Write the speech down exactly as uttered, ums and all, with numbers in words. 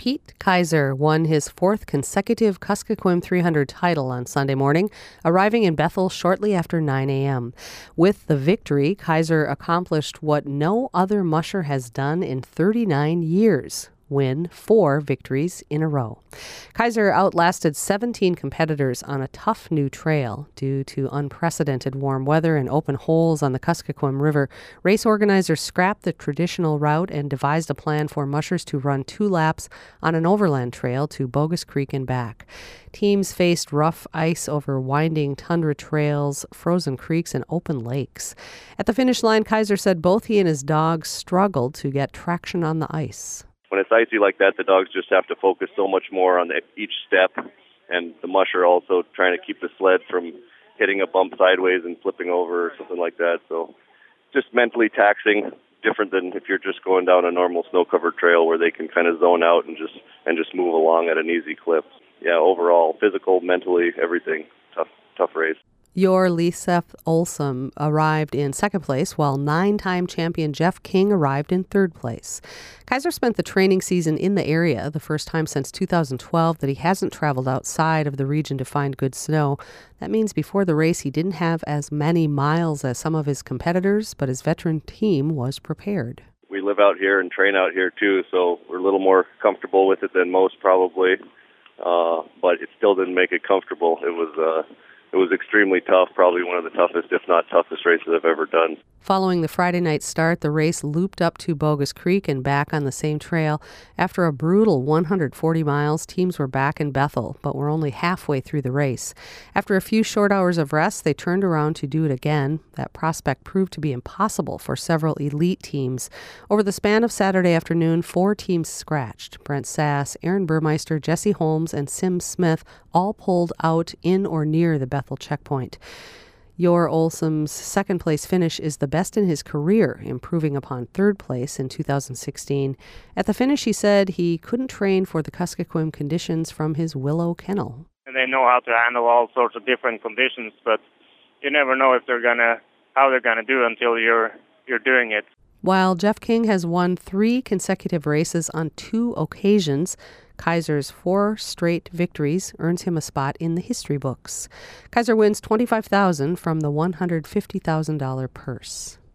Pete Kaiser won his fourth consecutive Kuskokwim three hundred title on Sunday morning, arriving in Bethel shortly after nine a.m. With the victory, Kaiser accomplished what no other musher has done in thirty-nine years. Win four victories in a row. Kaiser outlasted seventeen competitors on a tough new trail. Due to unprecedented warm weather and open holes on the Kuskokwim River, race organizers scrapped the traditional route and devised a plan for mushers to run two laps on an overland trail to Bogus Creek and back. Teams faced rough ice over winding tundra trails, frozen creeks, and open lakes. At the finish line, Kaiser said both he and his dogs struggled to get traction on the ice. When it's icy like that, the dogs just have to focus so much more on the, each step, and the musher also trying to keep the sled from hitting a bump sideways and flipping over or something like that. So just mentally taxing, different than if you're just going down a normal snow-covered trail where they can kind of zone out and just and just move along at an easy clip. Yeah, overall, physical, mentally, everything, tough, tough race. Your Liseth Olsson arrived in second place, while nine-time champion Jeff King arrived in third place. Kaiser spent the training season in the area, the first time since two thousand twelve that he hasn't traveled outside of the region to find good snow. That means before the race he didn't have as many miles as some of his competitors, but his veteran team was prepared. We live out here and train out here too, so we're a little more comfortable with it than most probably, uh, but it still didn't make it comfortable. It was... Uh, It was extremely tough, probably one of the toughest, if not toughest races I've ever done. Following the Friday night start, the race looped up to Bogus Creek and back on the same trail. After a brutal one hundred forty miles, teams were back in Bethel, but were only halfway through the race. After a few short hours of rest, they turned around to do it again. That prospect proved to be impossible for several elite teams. Over the span of Saturday afternoon, four teams scratched. Brent Sass, Aaron Burmeister, Jesse Holmes, and Sim Smith all pulled out in or near the Bethel checkpoint. Your Olsson's second-place finish is the best in his career, improving upon third place in two thousand sixteen. At the finish, he said he couldn't train for the Kuskokwim conditions from his Willow kennel. And they know how to handle all sorts of different conditions, but you never know if they're gonna how they're gonna do until you're you're doing it. While Jeff King has won three consecutive races on two occasions, Kaiser's four straight victories earns him a spot in the history books. Kaiser wins twenty-five thousand dollars from the one hundred fifty thousand dollars purse.